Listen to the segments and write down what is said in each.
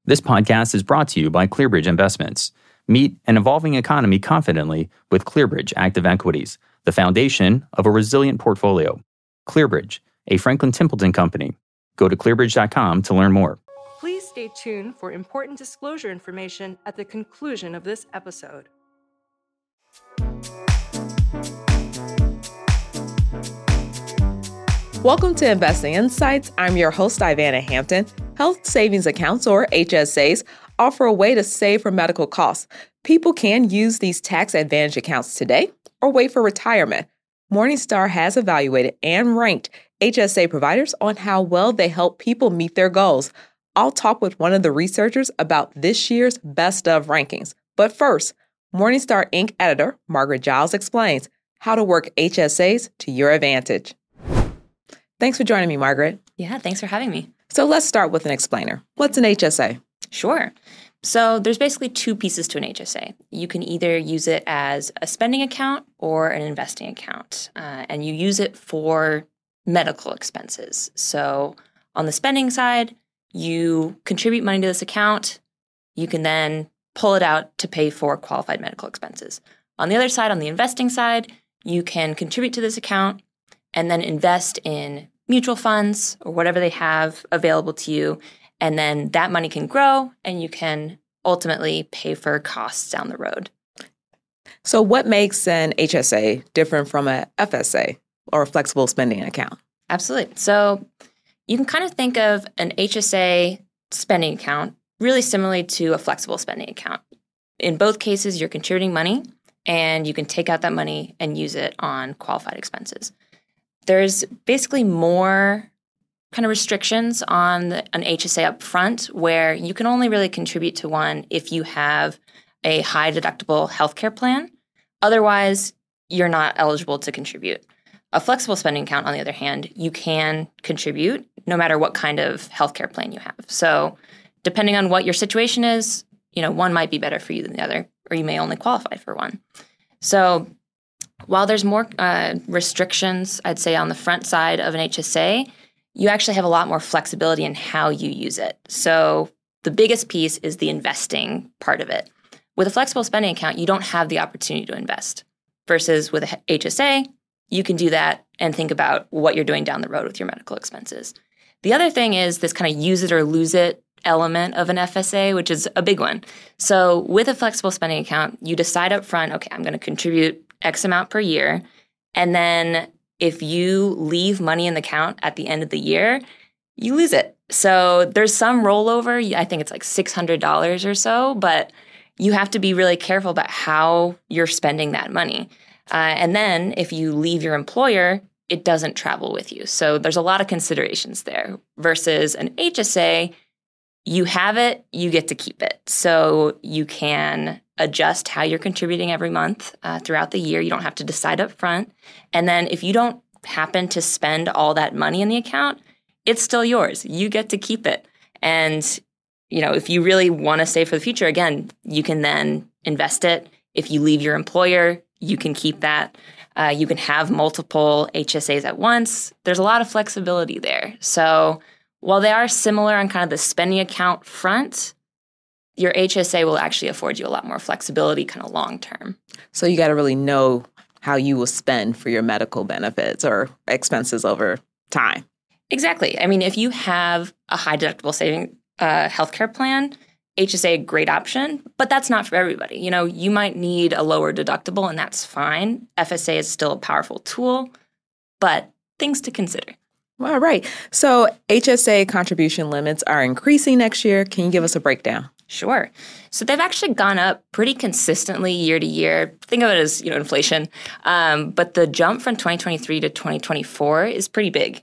This podcast is brought to you by ClearBridge Investments. Meet an evolving economy confidently with ClearBridge Active Equities, the foundation of a resilient portfolio. ClearBridge, a Franklin Templeton company. Go to clearbridge.com to learn more. Please stay tuned for important disclosure information at the conclusion of this episode. Welcome to Investing Insights. I'm your host, Ivana Hampton. Health savings accounts, or HSAs, offer a way to save for medical costs. People can use these tax advantage accounts today or wait for retirement. Morningstar has evaluated and ranked HSA providers on how well they help people meet their goals. I'll talk with one of the researchers about this year's best of rankings. But first, Morningstar Inc. editor Margaret Giles explains how to work HSAs to your advantage. Thanks for joining me, Margaret. Yeah, thanks for having me. So let's start with an explainer. What's an HSA? Sure. So there's basically two pieces to an HSA. You can either use it as a spending account or an investing account, and you use it for medical expenses. So on the spending side, you contribute money to this account. You can then pull it out to pay for qualified medical expenses. On the other side, on the investing side, you can contribute to this account and then invest in mutual funds or whatever they have available to you. And then that money can grow and you can ultimately pay for costs down the road. So what makes an HSA different from a FSA or a flexible spending account? Absolutely. So you can kind of think of an HSA spending account really similarly to a flexible spending account. In both cases, you're contributing money and you can take out that money and use it on qualified expenses. There's basically more kind of restrictions on an HSA up front where you can only really contribute to one if you have a high deductible healthcare plan. Otherwise, you're not eligible to contribute. A flexible spending account, on the other hand, you can contribute no matter what kind of healthcare plan you have. So depending on what your situation is, one might be better for you than the other, or you may only qualify for one. So while there's more restrictions, I'd say, on the front side of an HSA, you actually have a lot more flexibility in how you use it. So the biggest piece is the investing part of it. With a flexible spending account, you don't have the opportunity to invest. Versus with a HSA, you can do that and think about what you're doing down the road with your medical expenses. The other thing is this kind of use it or lose it element of an FSA, which is a big one. So with a flexible spending account, you decide up front, okay, I'm going to contribute X amount per year. And then if you leave money in the account at the end of the year, you lose it. So there's some rollover. I think it's like $600 or so, but you have to be really careful about how you're spending that money. And then if you leave your employer, it doesn't travel with you. So there's a lot of considerations there versus an HSA. You have it, you get to keep it. So you can adjust how you're contributing every month throughout the year. You don't have to decide up front. And then if you don't happen to spend all that money in the account, it's still yours. You get to keep it. And, if you really want to save for the future, again, you can then invest it. If you leave your employer, you can keep that. You can have multiple HSAs at once. There's a lot of flexibility there. So while they are similar on kind of the spending account front, your HSA will actually afford you a lot more flexibility kind of long term. So you got to really know how you will spend for your medical benefits or expenses over time. Exactly. I mean, if you have a high deductible saving healthcare plan, HSA, a great option, but that's not for everybody. You might need a lower deductible and that's fine. FSA is still a powerful tool, but things to consider. All right. So HSA contribution limits are increasing next year. Can you give us a breakdown? Sure. So they've actually gone up pretty consistently year to year. Think of it as, inflation. But the jump from 2023 to 2024 is pretty big.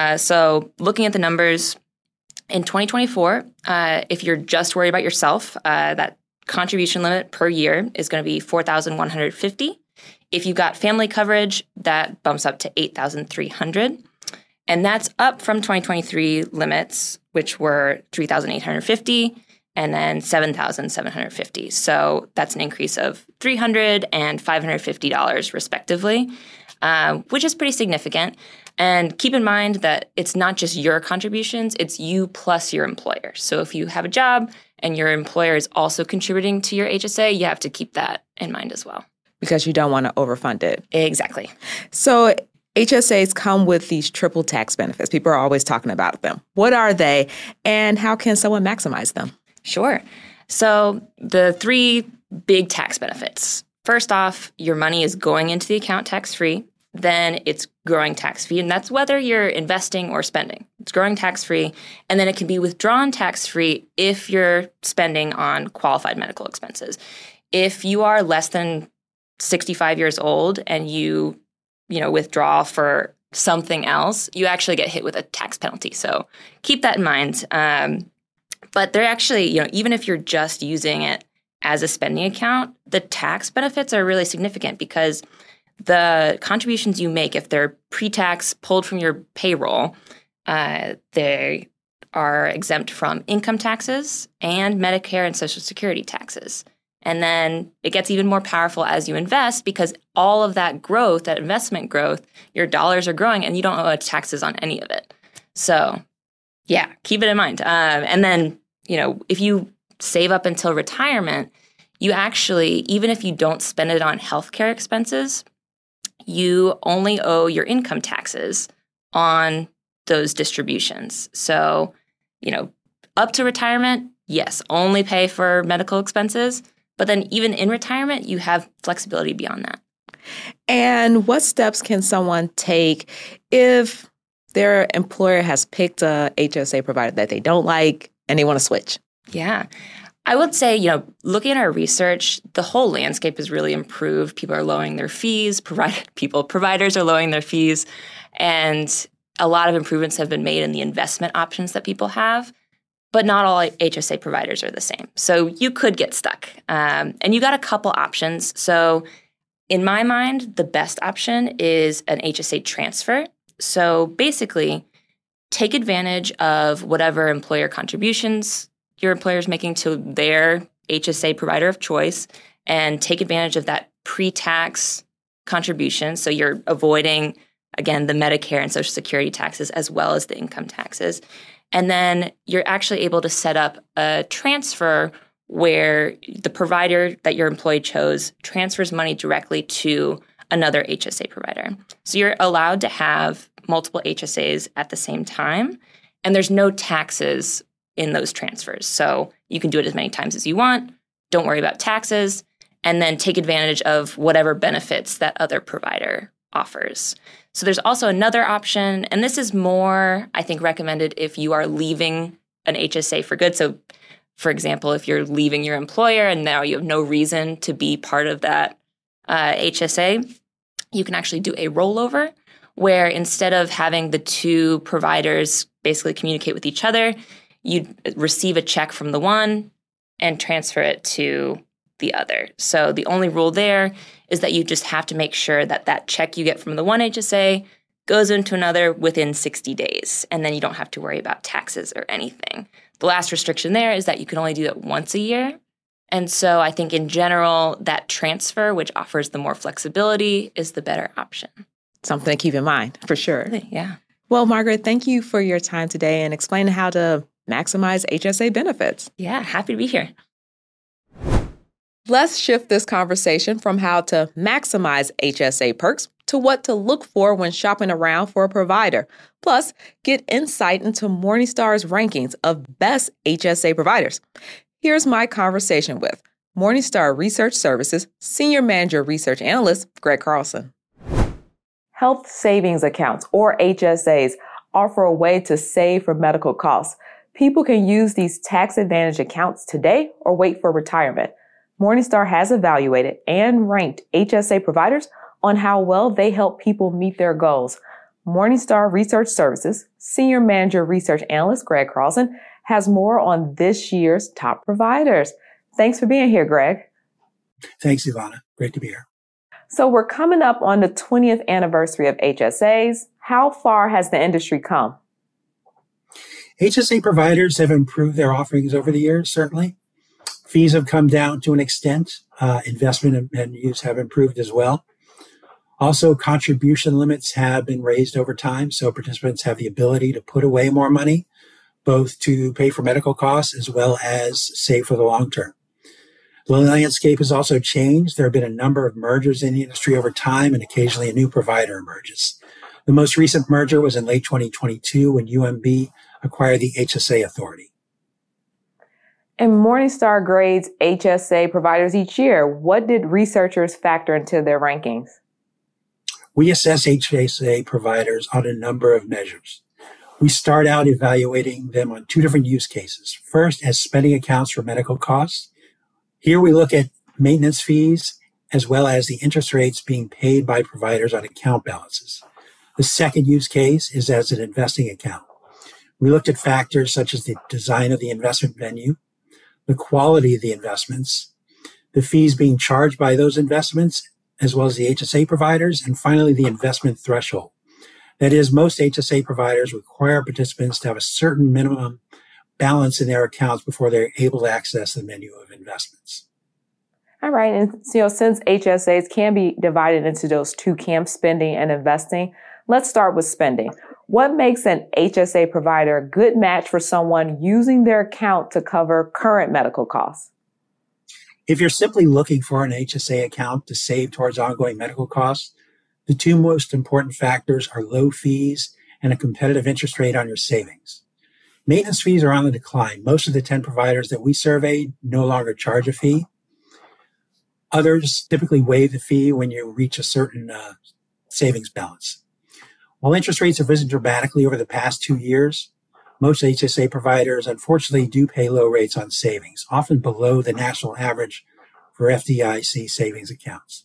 So looking at the numbers, in 2024, if you're just worried about yourself, that contribution limit per year is going to be $4,150. If you've got family coverage, that bumps up to $8,300. And that's up from 2023 limits, which were $3,850 and then $7,750. So that's an increase of $300 and $550 respectively, which is pretty significant. And keep in mind that it's not just your contributions, it's you plus your employer. So if you have a job and your employer is also contributing to your HSA, you have to keep that in mind as well. Because you don't want to overfund it. Exactly. So HSAs come with these triple tax benefits. People are always talking about them. What are they, and how can someone maximize them? Sure. So the three big tax benefits. First off, your money is going into the account tax-free. Then it's growing tax-free, and that's whether you're investing or spending. It's growing tax-free, and then it can be withdrawn tax-free if you're spending on qualified medical expenses. If you are less than 65 years old and you withdraw for something else, you actually get hit with a tax penalty. So keep that in mind. But they're actually, even if you're just using it as a spending account, the tax benefits are really significant because the contributions you make, if they're pre-tax pulled from your payroll, they are exempt from income taxes and Medicare and Social Security taxes. And then it gets even more powerful as you invest because all of that growth, that investment growth, your dollars are growing and you don't owe taxes on any of it. So yeah, keep it in mind. And then, if you save up until retirement, you actually, even if you don't spend it on healthcare expenses, you only owe your income taxes on those distributions. So, up to retirement, yes, only pay for medical expenses. But then even in retirement, you have flexibility beyond that. And what steps can someone take if their employer has picked a HSA provider that they don't like and they want to switch? Yeah. I would say, looking at our research, the whole landscape has really improved. People are lowering their fees, providers are lowering their fees, and a lot of improvements have been made in the investment options that people have, but not all HSA providers are the same. So you could get stuck. And you got a couple options. So in my mind, the best option is an HSA transfer. So basically, take advantage of whatever employer contributions your employer is making to their HSA provider of choice and take advantage of that pre-tax contribution. So you're avoiding, again, the Medicare and Social Security taxes as well as the income taxes. And then you're actually able to set up a transfer where the provider that your employee chose transfers money directly to another HSA provider. So you're allowed to have multiple HSAs at the same time, and there's no taxes in those transfers. So you can do it as many times as you want, don't worry about taxes, and then take advantage of whatever benefits that other provider offers. So there's also another option, and this is more, I think, recommended if you are leaving an HSA for good. So, for example, if you're leaving your employer and now you have no reason to be part of that HSA, you can actually do a rollover where instead of having the two providers basically communicate with each other, you receive a check from the one and transfer it to the other. So the only rule there is that you just have to make sure that that check you get from the one HSA goes into another within 60 days, and then you don't have to worry about taxes or anything. The last restriction there is that you can only do that once a year. And so I think in general, that transfer, which offers the more flexibility, is the better option. Something to keep in mind, for sure. Yeah. Well, Margaret, thank you for your time today and explaining how to maximize HSA benefits. Yeah, happy to be here. Let's shift this conversation from how to maximize HSA perks to what to look for when shopping around for a provider. Plus, get insight into Morningstar's rankings of best HSA providers. Here's my conversation with Morningstar Research Services Senior Manager Research Analyst Greg Carlson. Health savings accounts, or HSAs, offer a way to save for medical costs. People can use these tax advantage accounts today or wait for retirement. Morningstar has evaluated and ranked HSA providers on how well they help people meet their goals. Morningstar Research Services Senior Manager Research Analyst Greg Carlson has more on this year's top providers. Thanks for being here, Greg. Thanks, Ivana. Great to be here. So we're coming up on the 20th anniversary of HSAs. How far has the industry come? HSA providers have improved their offerings over the years, certainly. Fees have come down to an extent. Investment and use have improved as well. Also, contribution limits have been raised over time, so participants have the ability to put away more money, both to pay for medical costs as well as save for the long term. The landscape has also changed. There have been a number of mergers in the industry over time, and occasionally a new provider emerges. The most recent merger was in late 2022 when UMB acquired the HSA Authority. And Morningstar grades HSA providers each year. What did researchers factor into their rankings? We assess HSA providers on a number of measures. We start out evaluating them on two different use cases. First, as spending accounts for medical costs. Here we look at maintenance fees as well as the interest rates being paid by providers on account balances. The second use case is as an investing account. We looked at factors such as the design of the investment venue, the quality of the investments, the fees being charged by those investments, as well as the HSA providers, and finally, the investment threshold. That is, most HSA providers require participants to have a certain minimum balance in their accounts before they're able to access the menu of investments. All right. And since HSAs can be divided into those two camps, spending and investing, let's start with spending. What makes an HSA provider a good match for someone using their account to cover current medical costs? If you're simply looking for an HSA account to save towards ongoing medical costs, the two most important factors are low fees and a competitive interest rate on your savings. Maintenance fees are on the decline. Most of the 10 providers that we surveyed no longer charge a fee. Others typically waive the fee when you reach a certain savings balance. While interest rates have risen dramatically over the past 2 years, most HSA providers unfortunately do pay low rates on savings, often below the national average for FDIC savings accounts.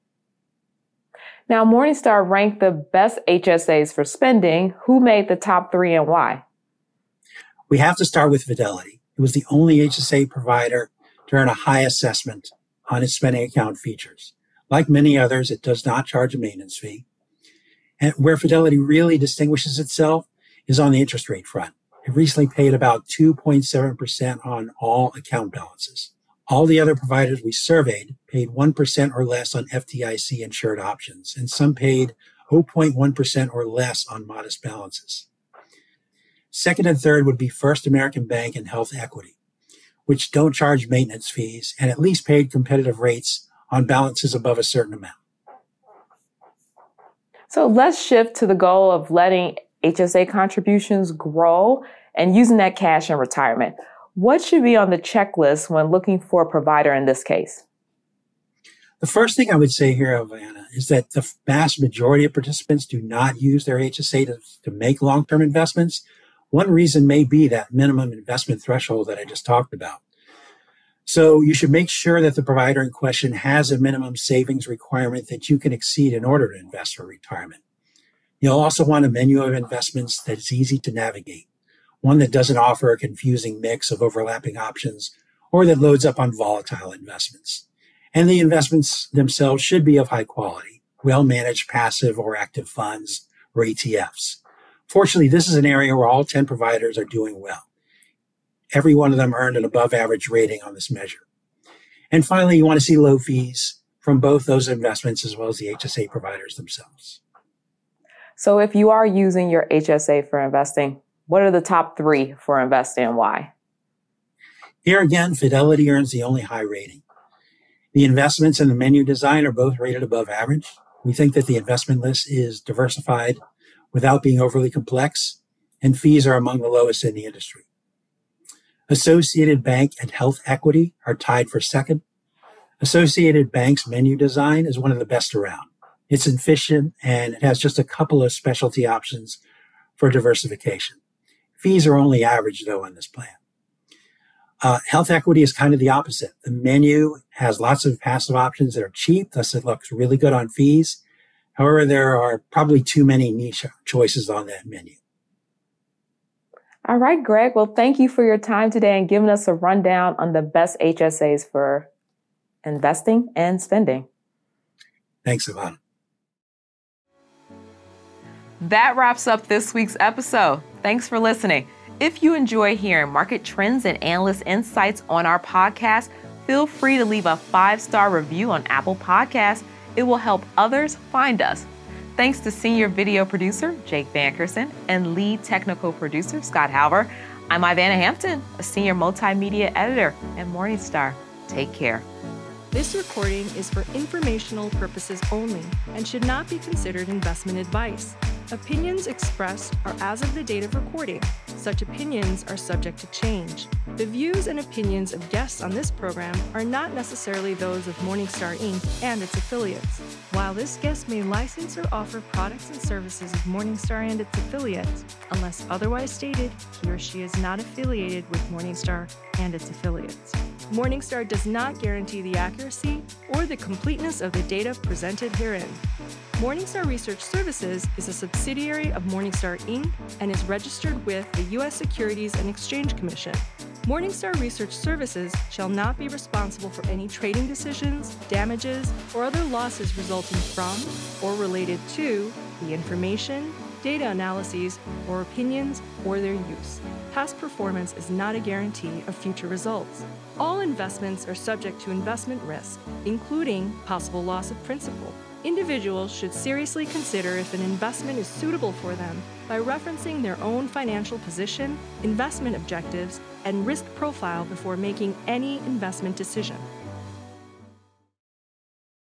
Now, Morningstar ranked the best HSAs for spending. Who made the top 3 and why? We have to start with Fidelity. It was the only HSA provider to earn a high assessment on its spending account features. Like many others, it does not charge a maintenance fee. And where Fidelity really distinguishes itself is on the interest rate front. It recently paid about 2.7% on all account balances. All the other providers we surveyed paid 1% or less on FDIC insured options, and some paid 0.1% or less on modest balances. Second and third would be First American Bank and Health Equity, which don't charge maintenance fees and at least paid competitive rates on balances above a certain amount. So let's shift to the goal of letting HSA contributions grow and using that cash in retirement. What should be on the checklist when looking for a provider in this case? The first thing I would say here, Alvana, is that the vast majority of participants do not use their HSA to make long-term investments. One reason may be that minimum investment threshold that I just talked about. So you should make sure that the provider in question has a minimum savings requirement that you can exceed in order to invest for retirement. You'll also want a menu of investments that is easy to navigate, one that doesn't offer a confusing mix of overlapping options or that loads up on volatile investments. And the investments themselves should be of high quality, well-managed passive or active funds or ETFs. Fortunately, this is an area where all 10 providers are doing well. Every one of them earned an above average rating on this measure. And finally, you want to see low fees from both those investments as well as the HSA providers themselves. So if you are using your HSA for investing, what are the top 3 for investing and why? Here again, Fidelity earns the only high rating. The investments and the menu design are both rated above average. We think that the investment list is diversified without being overly complex, and fees are among the lowest in the industry. Associated Bank and Health Equity are tied for second. Associated Bank's menu design is one of the best around. It's efficient and it has just a couple of specialty options for diversification. Fees are only average, though, on this plan. Health Equity is kind of the opposite. The menu has lots of passive options that are cheap, thus it looks really good on fees. However, there are probably too many niche choices on that menu. All right, Greg. Well, thank you for your time today and giving us a rundown on the best HSAs for investing and spending. Thanks, Ivana. That wraps up this week's episode. Thanks for listening. If you enjoy hearing market trends and analyst insights on our podcast, feel free to leave a 5-star review on Apple Podcasts It will help others find us. Thanks to senior video producer Jake Vankerson and lead technical producer Scott Halver. I'm Ivana Hampton, a senior multimedia editor at Morningstar. Take care. This recording is for informational purposes only and should not be considered investment advice. Opinions expressed are as of the date of recording. Such opinions are subject to change. The views and opinions of guests on this program are not necessarily those of Morningstar Inc. and its affiliates. While this guest may license or offer products and services of Morningstar and its affiliates, unless otherwise stated, he or she is not affiliated with Morningstar and its affiliates. Morningstar does not guarantee the accuracy or the completeness of the data presented herein. Morningstar Research Services is a subsidiary of Morningstar Inc. and is registered with the U.S. Securities and Exchange Commission. Morningstar Research Services shall not be responsible for any trading decisions, damages, or other losses resulting from or related to the information, data analyses, or opinions, or their use. Past performance is not a guarantee of future results. All investments are subject to investment risk, including possible loss of principal. Individuals should seriously consider if an investment is suitable for them by referencing their own financial position, investment objectives, and risk profile before making any investment decision.